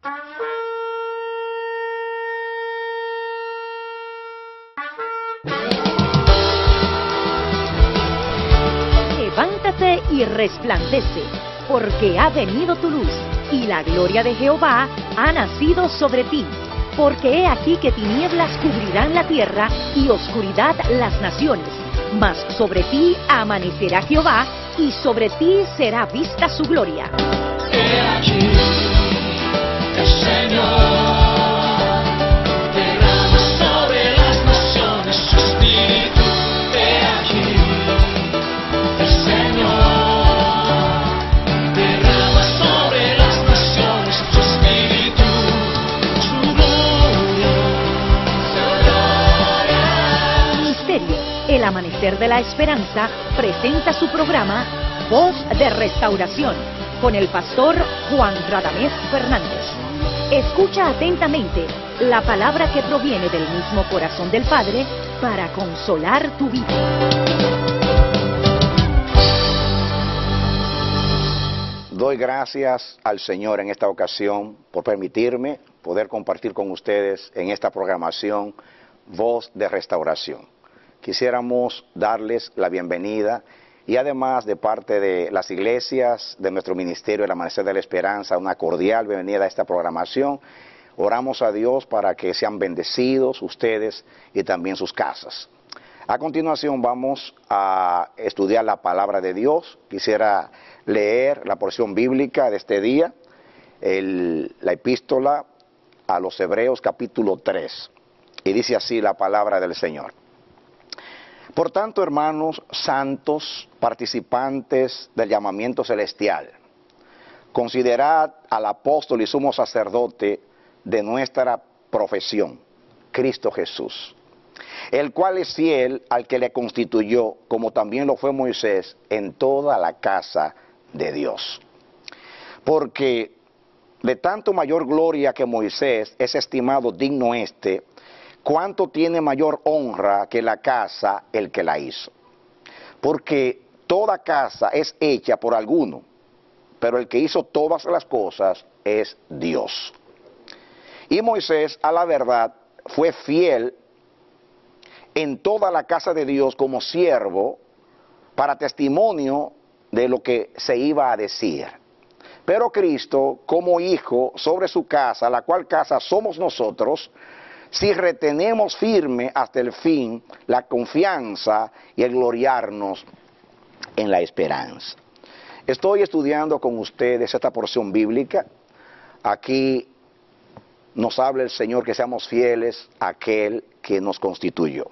Levántate y resplandece, porque ha venido tu luz, y la gloria de Jehová ha nacido sobre ti. Porque he aquí que tinieblas cubrirán la tierra, y oscuridad las naciones. Mas sobre ti amanecerá Jehová, y sobre ti será vista su gloria. He aquí, el Señor derrama sobre las naciones su espíritu. He aquí, el Señor derrama sobre las naciones su espíritu, su gloria, su gloria. Ministerio El Amanecer de la Esperanza presenta su programa Voz de Restauración con el pastor Juan Radamés Fernández. Escucha atentamente la palabra que proviene del mismo corazón del Padre para consolar tu vida. Doy gracias al Señor en esta ocasión por permitirme poder compartir con ustedes en esta programación Voz de Restauración. Quisiéramos darles la bienvenida y además de parte de las iglesias de nuestro ministerio El Amanecer de la Esperanza, una cordial bienvenida a esta programación. Oramos a Dios para que sean bendecidos ustedes y también sus casas. A continuación vamos a estudiar la palabra de Dios. Quisiera leer la porción bíblica de este día, la epístola a los Hebreos capítulo 3. Y dice así la palabra del Señor. Por tanto, hermanos santos, participantes del llamamiento celestial, considerad al apóstol y sumo sacerdote de nuestra profesión, Cristo Jesús, el cual es fiel al que le constituyó, como también lo fue Moisés, en toda la casa de Dios. Porque de tanto mayor gloria que Moisés es estimado digno ¿cuánto tiene mayor honra que la casa el que la hizo? Porque toda casa es hecha por alguno, pero el que hizo todas las cosas es Dios. Y Moisés, a la verdad, fue fiel en toda la casa de Dios como siervo para testimonio de lo que se iba a decir. Pero Cristo, como hijo sobre su casa, la cual casa somos nosotros, si retenemos firme hasta el fin la confianza y el gloriarnos en la esperanza. Estoy estudiando con ustedes esta porción bíblica. Aquí nos habla el Señor que seamos fieles a aquel que nos constituyó.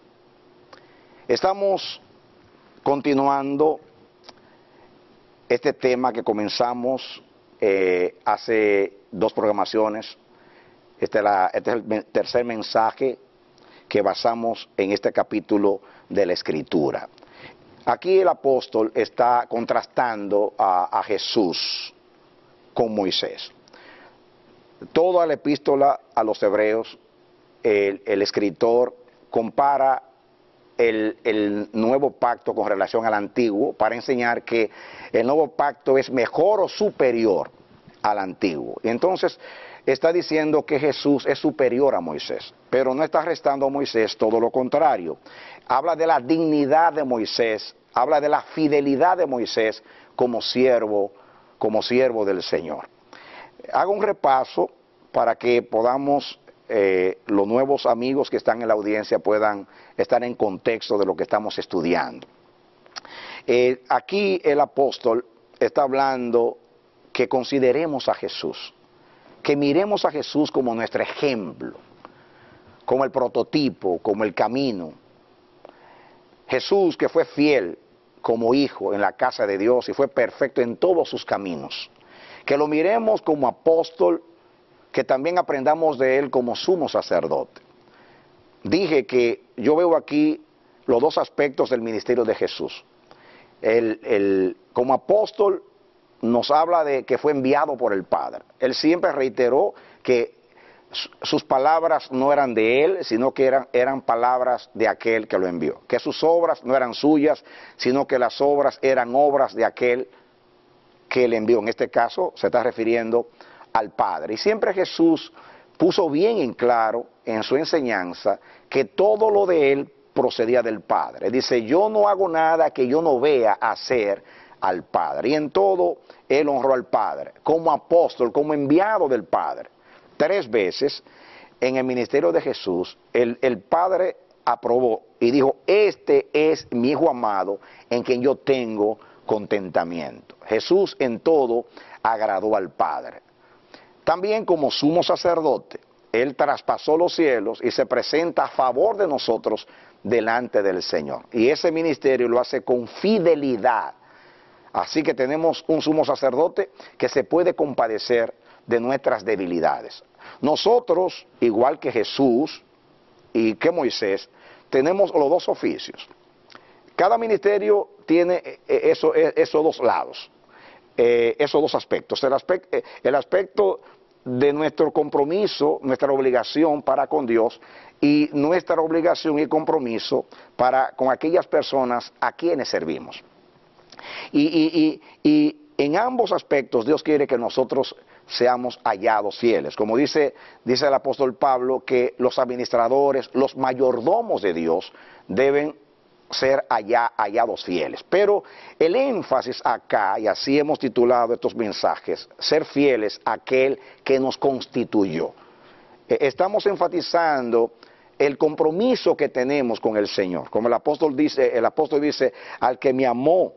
Estamos continuando este tema que comenzamos hace 2 programaciones. Este es el tercer mensaje que basamos en este capítulo de la Escritura. Aquí el apóstol está contrastando a Jesús con Moisés. Toda la epístola a los Hebreos, el escritor compara el nuevo pacto con relación al antiguo para enseñar que el nuevo pacto es mejor o superior al antiguo. Y entonces está diciendo que Jesús es superior a Moisés, pero no está restando a Moisés, todo lo contrario. Habla de la dignidad de Moisés, habla de la fidelidad de Moisés como siervo del Señor. Hago un repaso para que podamos, los nuevos amigos que están en la audiencia puedan estar en contexto de lo que estamos estudiando. Aquí el apóstol está hablando que consideremos a Jesús, que miremos a Jesús como nuestro ejemplo, como el prototipo, como el camino. Jesús que fue fiel como hijo en la casa de Dios y fue perfecto en todos sus caminos. Que lo miremos como apóstol, que también aprendamos de él como sumo sacerdote. Dije que yo veo aquí los 2 aspectos del ministerio de Jesús. Como apóstol nos habla de que fue enviado por el Padre. Él siempre reiteró que sus palabras no eran de él, sino que eran palabras de aquel que lo envió. Que sus obras no eran suyas, sino que las obras eran obras de aquel que le envió. En este caso se está refiriendo al Padre. Y siempre Jesús puso bien en claro en su enseñanza que todo lo de Él procedía del Padre. Dice, yo no hago nada que yo no vea hacer al Padre. Y en todo Él honró al Padre, como apóstol, como enviado del Padre. 3 veces en el ministerio de Jesús, el Padre aprobó y dijo, este es mi Hijo amado en quien yo tengo contentamiento. Jesús en todo agradó al Padre. También como sumo sacerdote, Él traspasó los cielos y se presenta a favor de nosotros delante del Señor. Y ese ministerio lo hace con fidelidad. Así que tenemos un sumo sacerdote que se puede compadecer de nuestras debilidades. Nosotros, igual que Jesús y que Moisés, tenemos los 2 oficios. Cada ministerio tiene esos 2 lados, esos 2 aspectos. El aspecto de nuestro compromiso, nuestra obligación para con Dios y nuestra obligación y compromiso para con aquellas personas a quienes servimos. Y en ambos aspectos Dios quiere que nosotros seamos hallados fieles. Como dice el apóstol Pablo, que los administradores, los mayordomos de Dios deben ser hallados fieles. Pero el énfasis acá, y así hemos titulado estos mensajes, ser fieles a aquel que nos constituyó. Estamos enfatizando el compromiso que tenemos con el Señor. Como el apóstol dice, al que me amó,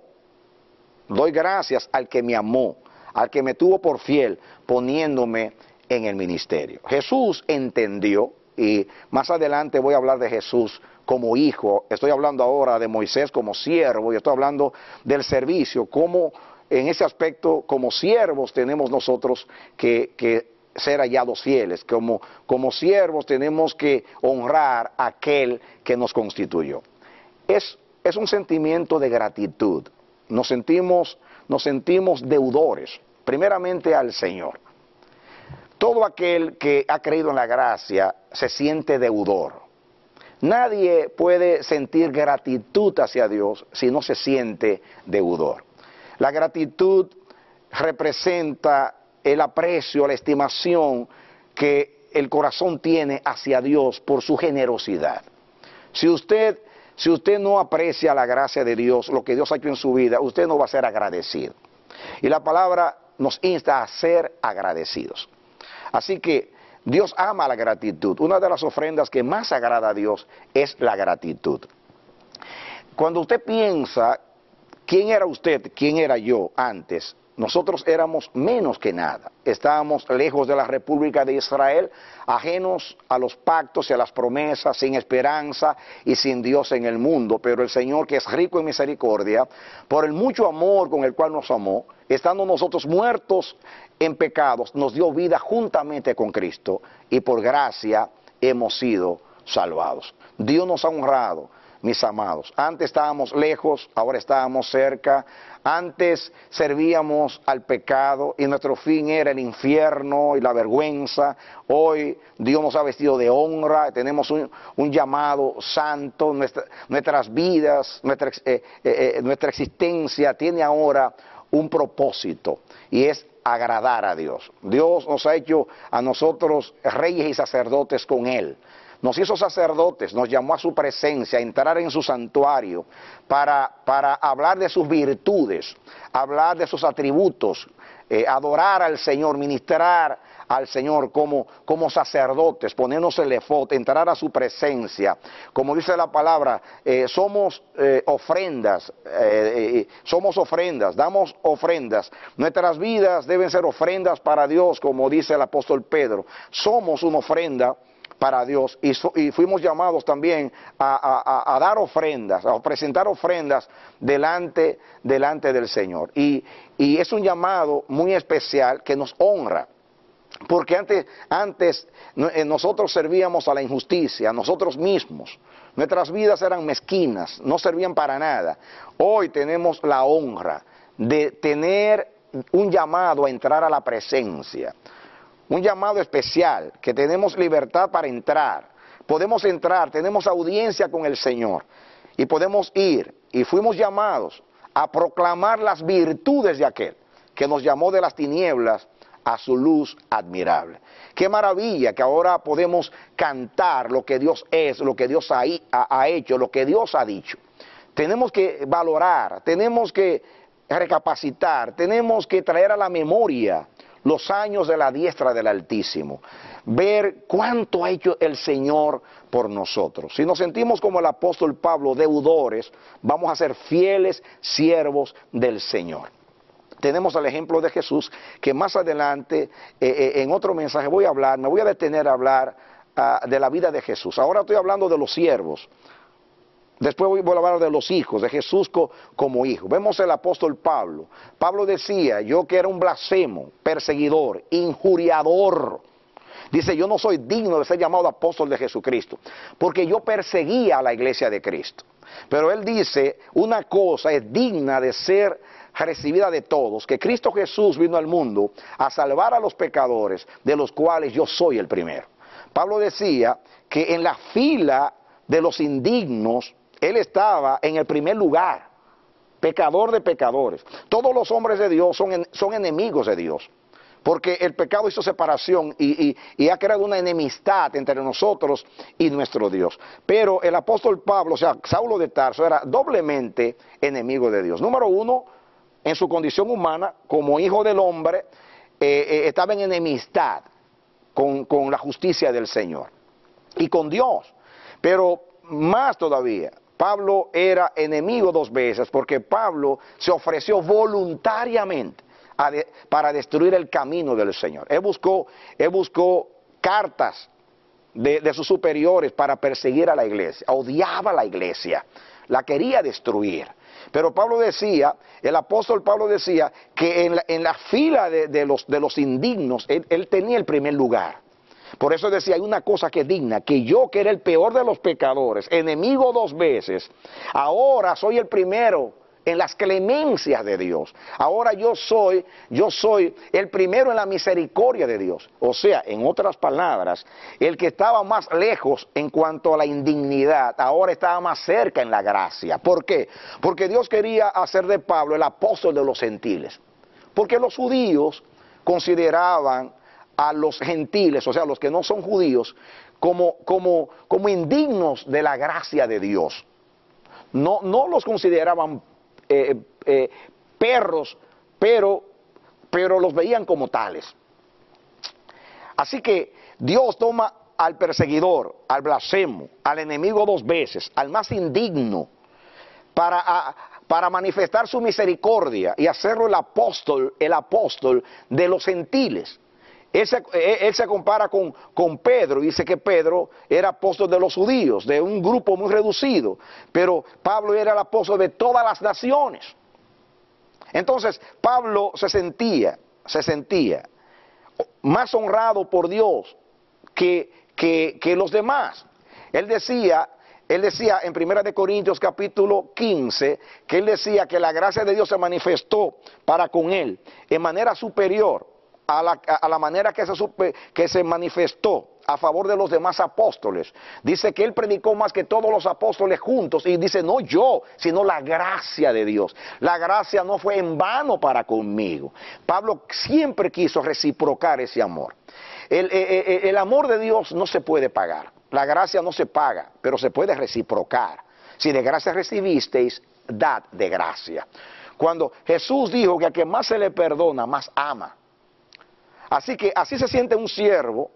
doy gracias al que me amó, al que me tuvo por fiel, poniéndome en el ministerio. Jesús entendió, y más adelante voy a hablar de Jesús como hijo, estoy hablando ahora de Moisés como siervo, y estoy hablando del servicio, como en ese aspecto, como siervos tenemos nosotros que ser hallados fieles, como siervos tenemos que honrar a aquel que nos constituyó. Es un sentimiento de gratitud, nos sentimos deudores, primeramente al Señor. Todo aquel que ha creído en la gracia se siente deudor. Nadie puede sentir gratitud hacia Dios si no se siente deudor. La gratitud representa el aprecio, la estimación que el corazón tiene hacia Dios por su generosidad. Si usted no aprecia la gracia de Dios, lo que Dios ha hecho en su vida, usted no va a ser agradecido. Y la palabra nos insta a ser agradecidos. Así que Dios ama la gratitud. Una de las ofrendas que más agrada a Dios es la gratitud. Cuando usted piensa, ¿quién era usted? ¿Quién era yo antes? Nosotros éramos menos que nada. Estábamos lejos de la República de Israel, ajenos a los pactos y a las promesas, sin esperanza y sin Dios en el mundo. Pero el Señor, que es rico en misericordia, por el mucho amor con el cual nos amó, estando nosotros muertos en pecados, nos dio vida juntamente con Cristo, y por gracia hemos sido salvados. Dios nos ha honrado, mis amados. Antes estábamos lejos, ahora estábamos cerca. Antes servíamos al pecado y nuestro fin era el infierno y la vergüenza. Hoy Dios nos ha vestido de honra, tenemos un llamado santo. Nuestras vidas, nuestra existencia tiene ahora un propósito, y es agradar a Dios. Dios nos ha hecho a nosotros reyes y sacerdotes con Él. Nos hizo sacerdotes, nos llamó a su presencia, a entrar en su santuario para hablar de sus virtudes, hablar de sus atributos, adorar al Señor, ministrar al Señor como sacerdotes, ponernos el efod, entrar a su presencia. Como dice la palabra, somos ofrendas, damos ofrendas. Nuestras vidas deben ser ofrendas para Dios, como dice el apóstol Pedro. Somos una ofrenda para Dios, y fuimos llamados también a dar ofrendas, a presentar ofrendas delante del Señor. Y es un llamado muy especial que nos honra, porque antes nosotros servíamos a la injusticia, a nosotros mismos. Nuestras vidas eran mezquinas, no servían para nada. Hoy tenemos la honra de tener un llamado a entrar a la presencia. Un llamado especial, que tenemos libertad para entrar. Podemos entrar, tenemos audiencia con el Señor y podemos ir. Y fuimos llamados a proclamar las virtudes de aquel que nos llamó de las tinieblas a su luz admirable. Qué maravilla que ahora podemos cantar lo que Dios es, lo que Dios ha hecho, lo que Dios ha dicho. Tenemos que valorar, tenemos que recapacitar, tenemos que traer a la memoria los años de la diestra del Altísimo, ver cuánto ha hecho el Señor por nosotros. Si nos sentimos como el apóstol Pablo, deudores, vamos a ser fieles siervos del Señor. Tenemos el ejemplo de Jesús, que más adelante, en otro mensaje me voy a detener a hablar de la vida de Jesús. Ahora estoy hablando de los siervos. Después voy a hablar de los hijos, de Jesús como hijo. Vemos el apóstol Pablo. Pablo decía, yo que era un blasfemo, perseguidor, injuriador. Dice, yo no soy digno de ser llamado apóstol de Jesucristo, porque yo perseguía a la iglesia de Cristo. Pero él dice, una cosa es digna de ser recibida de todos, que Cristo Jesús vino al mundo a salvar a los pecadores, de los cuales yo soy el primero. Pablo decía que en la fila de los indignos, él estaba en el primer lugar, pecador de pecadores. Todos los hombres de Dios son enemigos de Dios, porque el pecado hizo separación y ha creado una enemistad entre nosotros y nuestro Dios. Pero el apóstol Pablo, o sea, Saulo de Tarso, era doblemente enemigo de Dios. Número uno, en su condición humana, como hijo del hombre, estaba en enemistad con la justicia del Señor y con Dios. Pero más todavía, Pablo era enemigo 2 veces, porque Pablo se ofreció voluntariamente para destruir el camino del Señor. Él buscó cartas de sus superiores para perseguir a la iglesia, odiaba a la iglesia, la quería destruir. Pero Pablo decía, el apóstol Pablo decía que en la fila de los indignos, él tenía el primer lugar. Por eso decía, hay una cosa que es digna, que yo que era el peor de los pecadores, enemigo 2 veces, ahora soy el primero en las clemencias de Dios. Ahora yo soy el primero en la misericordia de Dios. O sea, en otras palabras, el que estaba más lejos en cuanto a la indignidad, ahora estaba más cerca en la gracia. ¿Por qué? Porque Dios quería hacer de Pablo el apóstol de los gentiles. Porque los judíos consideraban a los gentiles, o sea, los que no son judíos, como indignos de la gracia de Dios. No los consideraban perros, pero los veían como tales. Así que Dios toma al perseguidor, al blasfemo, al enemigo 2 veces, al más indigno, para manifestar su misericordia y hacerlo el apóstol de los gentiles. Él se compara con Pedro, dice que Pedro era apóstol de los judíos, de un grupo muy reducido, pero Pablo era el apóstol de todas las naciones. Entonces Pablo se sentía más honrado por Dios que los demás. Él decía en 1 Corintios capítulo 15, que él decía que la gracia de Dios se manifestó para con él en manera superior a la manera que se manifestó a favor de los demás apóstoles. Dice que él predicó más que todos los apóstoles juntos, y dice, no yo, sino la gracia de Dios. La gracia no fue en vano para conmigo. Pablo siempre quiso reciprocar ese amor. El amor de Dios no se puede pagar. La gracia no se paga, pero se puede reciprocar. Si de gracia recibisteis, dad de gracia. Cuando Jesús dijo que a quien más se le perdona, más ama. Así que así se siente un siervo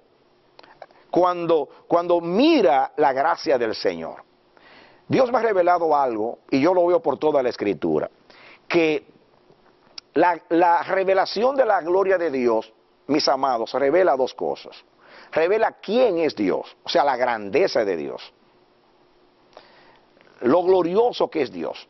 cuando mira la gracia del Señor. Dios me ha revelado algo, y yo lo veo por toda la Escritura, que la revelación de la gloria de Dios, mis amados, revela 2 cosas. Revela quién es Dios, o sea, la grandeza de Dios, lo glorioso que es Dios,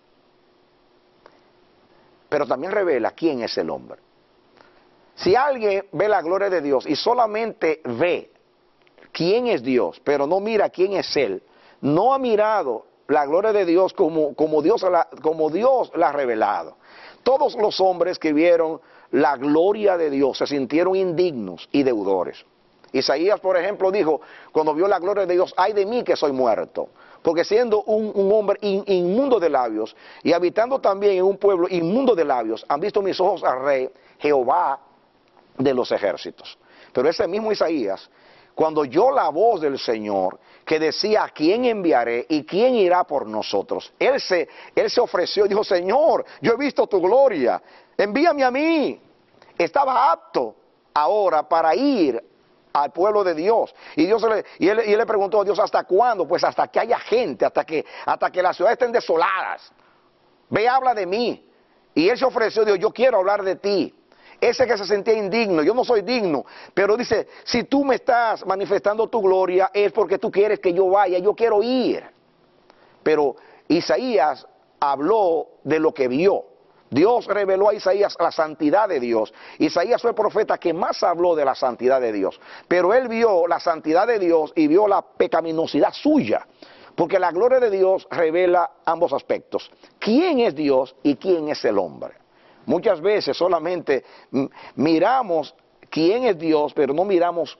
pero también revela quién es el hombre. Si alguien ve la gloria de Dios y solamente ve quién es Dios, pero no mira quién es Él, no ha mirado la gloria de Dios como Dios la ha revelado. Todos los hombres que vieron la gloria de Dios se sintieron indignos y deudores. Isaías, por ejemplo, dijo, cuando vio la gloria de Dios, ay de mí que soy muerto. Porque siendo un hombre inmundo de labios y habitando también en un pueblo inmundo de labios, han visto mis ojos al Rey, Jehová, de los ejércitos. Pero ese mismo Isaías, cuando oyó la voz del Señor, que decía, ¿a quién enviaré y quién irá por nosotros? Él se ofreció y dijo, Señor, yo he visto tu gloria, envíame a mí. Estaba apto ahora para ir al pueblo de Dios. Y él le preguntó a Dios, ¿hasta cuándo? Pues hasta que haya gente, hasta que las ciudades estén desoladas. Ve, habla de mí. Y él se ofreció, dijo, yo quiero hablar de ti. Ese que se sentía indigno, yo no soy digno, pero dice, si tú me estás manifestando tu gloria es porque tú quieres que yo vaya, yo quiero ir. Pero Isaías habló de lo que vio. Dios reveló a Isaías la santidad de Dios. Isaías fue el profeta que más habló de la santidad de Dios. Pero él vio la santidad de Dios y vio la pecaminosidad suya. Porque la gloria de Dios revela ambos aspectos. ¿Quién es Dios y quién es el hombre? Muchas veces solamente miramos quién es Dios, pero no miramos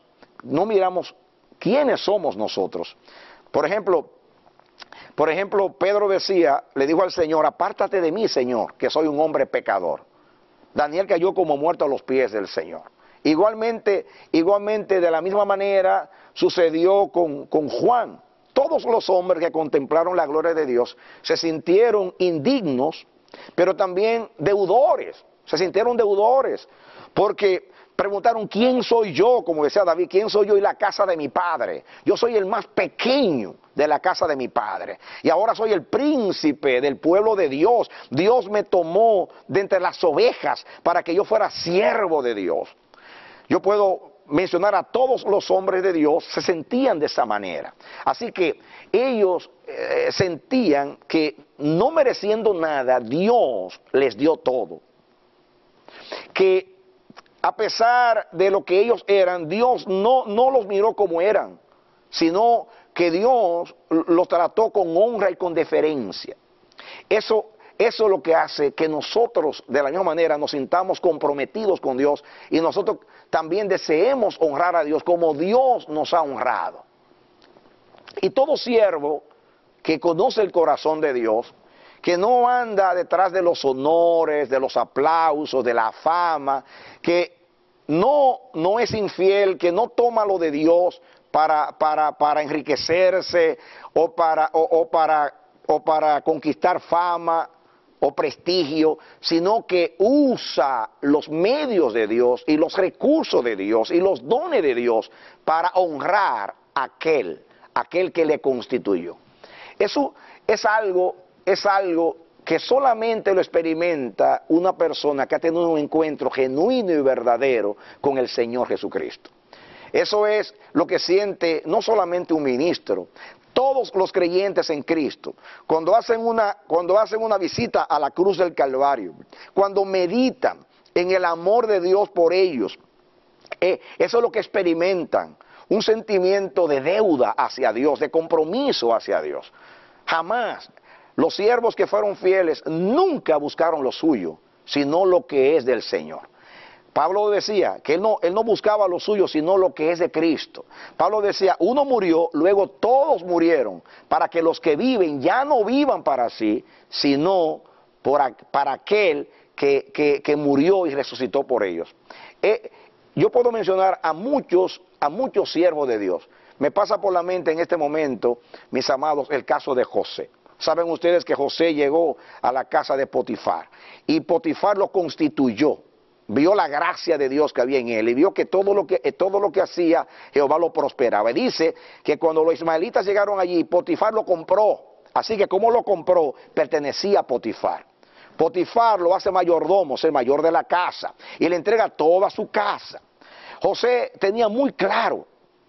quiénes somos nosotros. Por ejemplo, Pedro decía, le dijo al Señor, apártate de mí, Señor, que soy un hombre pecador. Daniel cayó como muerto a los pies del Señor. Igualmente de la misma manera sucedió con Juan. Todos los hombres que contemplaron la gloria de Dios se sintieron indignos, pero también deudores, se sintieron deudores, porque preguntaron, ¿quién soy yo? Como decía David, ¿quién soy yo y la casa de mi padre? Yo soy el más pequeño de la casa de mi padre, y ahora soy el príncipe del pueblo de Dios. Dios me tomó de entre las ovejas para que yo fuera siervo de Dios. Yo puedo mencionar a todos los hombres de Dios, se sentían de esa manera. Así que ellos sentían que no mereciendo nada, Dios les dio todo. Que a pesar de lo que ellos eran, Dios no los miró como eran, sino que Dios los trató con honra y con deferencia. Eso es lo que hace que nosotros de la misma manera nos sintamos comprometidos con Dios y nosotros también deseemos honrar a Dios como Dios nos ha honrado. Y todo siervo que conoce el corazón de Dios, que no anda detrás de los honores, de los aplausos, de la fama, que no es infiel, que no toma lo de Dios para enriquecerse o para conquistar fama o prestigio, sino que usa los medios de Dios y los recursos de Dios y los dones de Dios para honrar a aquel que le constituyó. Eso es algo que solamente lo experimenta una persona que ha tenido un encuentro genuino y verdadero con el Señor Jesucristo. Eso es lo que siente no solamente un ministro, todos los creyentes en Cristo, cuando hacen una visita a la cruz del Calvario, cuando meditan en el amor de Dios por ellos, eso es lo que experimentan, un sentimiento de deuda hacia Dios, de compromiso hacia Dios. Jamás los siervos que fueron fieles nunca buscaron lo suyo, sino lo que es del Señor. Pablo decía que él no buscaba lo suyo, sino lo que es de Cristo. Pablo decía, uno murió, luego todos murieron, para que los que viven ya no vivan para sí, sino para aquel que murió y resucitó por ellos. Yo puedo mencionar a muchos siervos de Dios. Me pasa por la mente en este momento, mis amados, el caso de José. Saben ustedes que José llegó a la casa de Potifar, y Potifar lo constituyó. Vio la gracia de Dios que había en él y vio que todo lo que hacía Jehová lo prosperaba. Y dice que cuando los ismaelitas llegaron allí, Potifar lo compró. Así que como lo compró, pertenecía a Potifar. Potifar lo hace mayordomo, es el mayor de la casa, y le entrega toda su casa. José tenía muy claro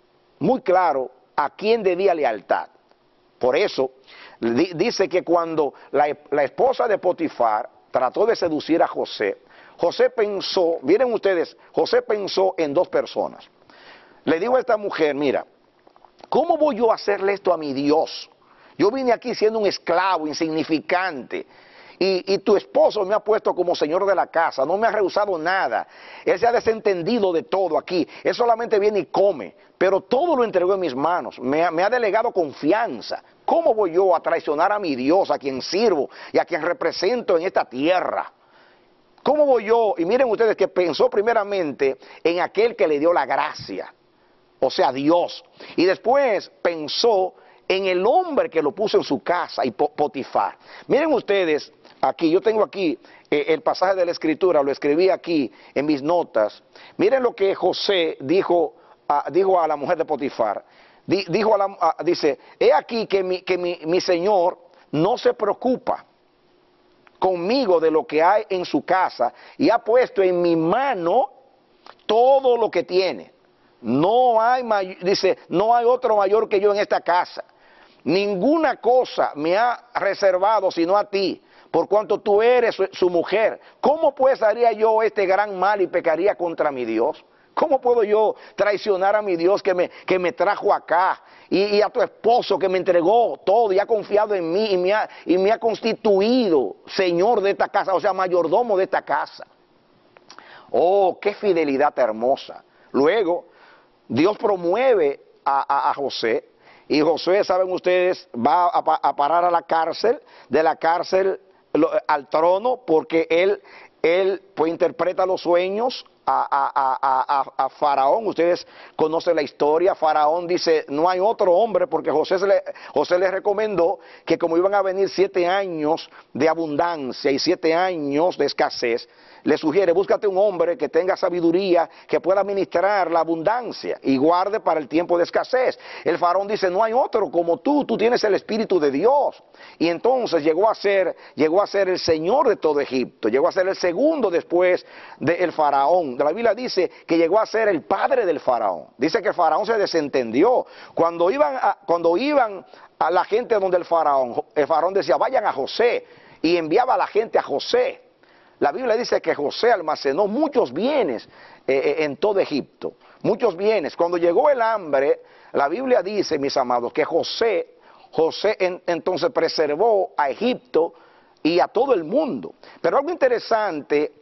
a quién debía lealtad. Por eso dice que cuando la esposa de Potifar trató de seducir a José, José pensó, miren ustedes, José pensó en dos personas. Le digo a esta mujer, mira, ¿cómo voy yo a hacerle esto a mi Dios? Yo vine aquí siendo un esclavo insignificante y tu esposo me ha puesto como señor de la casa, no me ha rehusado nada. Él se ha desentendido de todo aquí, él solamente viene y come, pero todo lo entregó en mis manos, me ha delegado confianza. ¿Cómo voy yo a traicionar a mi Dios, a quien sirvo y a quien represento en esta tierra? ¿Cómo voy yo? Y miren ustedes que pensó primeramente en aquel que le dio la gracia, o sea, Dios. Y después pensó en el hombre que lo puso en su casa, y Potifar. Miren ustedes, aquí, yo tengo aquí el pasaje de la Escritura, lo escribí aquí en mis notas. Miren lo que José dijo a la mujer de Potifar. Dice, he aquí que mi señor no se preocupa conmigo de lo que hay en su casa y ha puesto en mi mano todo lo que tiene. Dice, no hay otro mayor que yo en esta casa. Ninguna cosa me ha reservado sino a ti, por cuanto tú eres su mujer. ¿Cómo pues haría yo este gran mal y pecaría contra mi Dios? ¿Cómo puedo yo traicionar a mi Dios que me trajo acá? Y a tu esposo que me entregó todo y ha confiado en mí y me ha constituido señor de esta casa, o sea, mayordomo de esta casa. Oh, qué fidelidad hermosa. Luego, Dios promueve a José, y José, saben ustedes, va a parar a la cárcel, de la cárcel al trono, porque él pues interpreta los sueños a Faraón. Ustedes conocen la historia. Faraón dice, no hay otro hombre, porque José le recomendó que como iban a venir 7 años de abundancia y 7 años de escasez, le sugiere, búscate un hombre que tenga sabiduría, que pueda administrar la abundancia y guarde para el tiempo de escasez. El faraón dice, no hay otro como tú tienes el Espíritu de Dios. Y entonces llegó a ser el Señor de todo Egipto, llegó a ser el segundo después del faraón. La Biblia dice que llegó a ser el padre del faraón. Dice que el faraón se desentendió. Cuando iban a la gente donde el faraón decía, vayan a José, y enviaba a la gente a José. La Biblia dice que José almacenó muchos bienes en todo Egipto, muchos bienes. Cuando llegó el hambre, la Biblia dice, mis amados, que José entonces preservó a Egipto y a todo el mundo. Pero algo interesante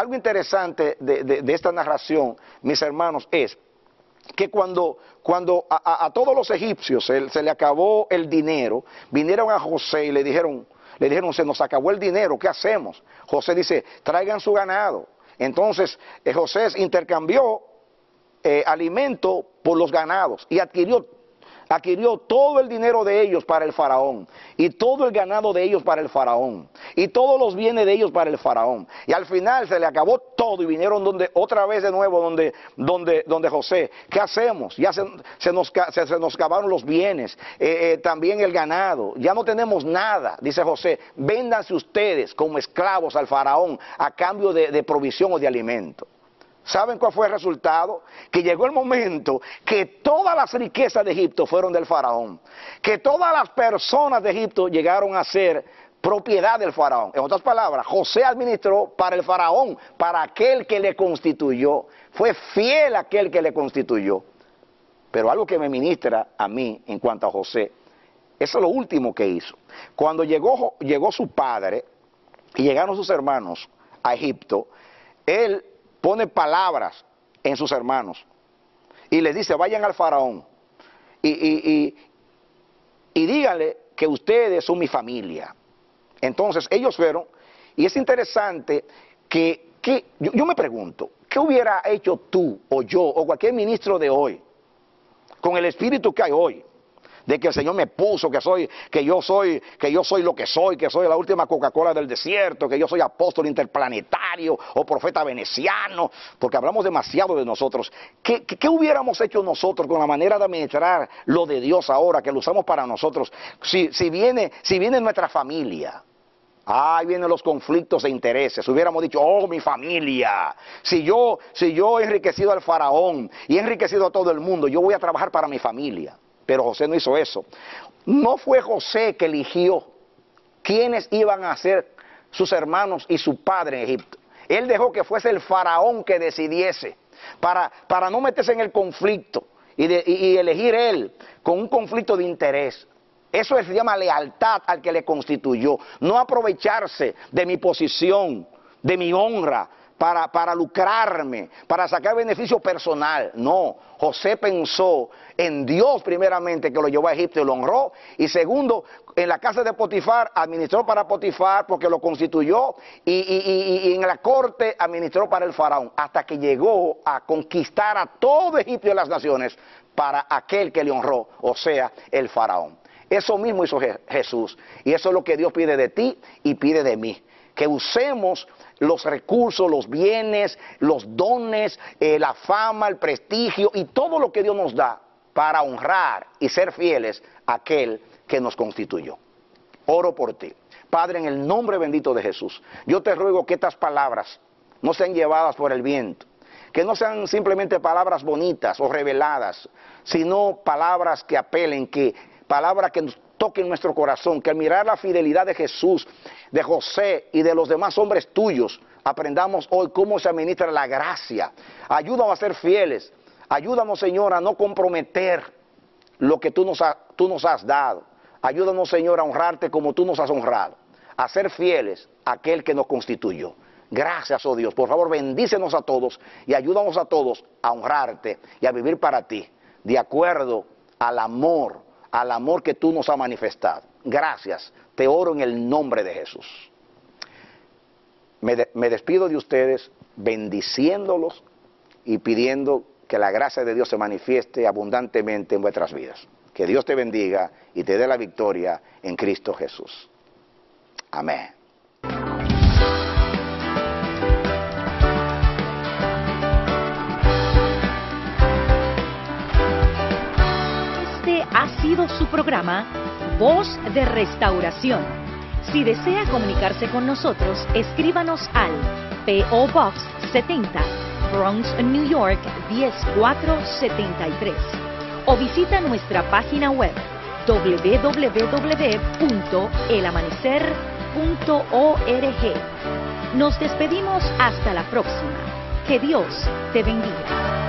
de esta narración, mis hermanos, es que cuando a todos los egipcios se le acabó el dinero, vinieron a José y le dijeron, se nos acabó el dinero, ¿qué hacemos? José dice, traigan su ganado. Entonces José intercambió alimento por los ganados y adquirió todo el dinero de ellos para el faraón, y todo el ganado de ellos para el faraón, y todos los bienes de ellos para el faraón. Y al final se le acabó todo y vinieron otra vez de nuevo donde José. ¿Qué hacemos? Ya se nos acabaron los bienes, también el ganado, ya no tenemos nada. Dice José, véndanse ustedes como esclavos al faraón a cambio de provisión o de alimento. ¿Saben cuál fue el resultado? Que llegó el momento que todas las riquezas de Egipto fueron del faraón, que todas las personas de Egipto llegaron a ser propiedad del faraón. En otras palabras, José administró para el faraón, para aquel que le constituyó. Fue fiel a aquel que le constituyó. Pero algo que me ministra a mí en cuanto a José, eso es lo último que hizo. Cuando llegó su padre y llegaron sus hermanos a Egipto, él pone palabras en sus hermanos y les dice, vayan al faraón y díganle que ustedes son mi familia. Entonces ellos fueron, y es interesante que yo me pregunto, ¿qué hubiera hecho tú o yo o cualquier ministro de hoy con el espíritu que hay hoy? De que el Señor me puso, que yo soy lo que soy la última Coca-Cola del desierto, que yo soy apóstol interplanetario o profeta veneciano, porque hablamos demasiado de nosotros. ¿Qué hubiéramos hecho nosotros con la manera de administrar lo de Dios ahora, que lo usamos para nosotros? Si viene nuestra familia, ahí vienen los conflictos de intereses. Hubiéramos dicho, oh, mi familia, si yo he enriquecido al faraón y he enriquecido a todo el mundo, yo voy a trabajar para mi familia. Pero José no hizo eso. No fue José que eligió quiénes iban a ser sus hermanos y su padre en Egipto. Él dejó que fuese el faraón que decidiese, para no meterse en el conflicto y elegir él con un conflicto de interés. Eso se llama lealtad al que le constituyó. No aprovecharse de mi posición, de mi honra, para lucrarme, para sacar beneficio personal. No, José pensó en Dios primeramente, que lo llevó a Egipto y lo honró, y segundo, en la casa de Potifar administró para Potifar porque lo constituyó, y en la corte administró para el faraón, hasta que llegó a conquistar a todo Egipto y las naciones para aquel que le honró, o sea, el faraón. Eso mismo hizo Jesús, y eso es lo que Dios pide de ti y pide de mí, que usemos los recursos, los bienes, los dones, la fama, el prestigio y todo lo que Dios nos da para honrar y ser fieles a aquel que nos constituyó. Oro por ti. Padre, en el nombre bendito de Jesús, yo te ruego que estas palabras no sean llevadas por el viento, que no sean simplemente palabras bonitas o reveladas, sino palabras que apelen, palabras que nos toquen nuestro corazón, que al mirar la fidelidad de Jesús, de José y de los demás hombres tuyos, aprendamos hoy cómo se administra la gracia. Ayúdanos a ser fieles, ayúdanos, Señor, a no comprometer lo que tú nos has dado. Ayúdanos, Señor, a honrarte como tú nos has honrado, a ser fieles a aquel que nos constituyó. Gracias, oh Dios. Por favor, bendícenos a todos y ayúdanos a todos a honrarte y a vivir para ti, de acuerdo al amor que tú nos has manifestado. Gracias, te oro en el nombre de Jesús. Me despido de ustedes bendiciéndolos y pidiendo que la gracia de Dios se manifieste abundantemente en vuestras vidas. Que Dios te bendiga y te dé la victoria en Cristo Jesús. Amén. Ha sido su programa Voz de Restauración. Si desea comunicarse con nosotros, escríbanos al P.O. Box 70, Bronx, New York 10473, o visita nuestra página web www.elamanecer.org. Nos despedimos hasta la próxima. Que Dios te bendiga.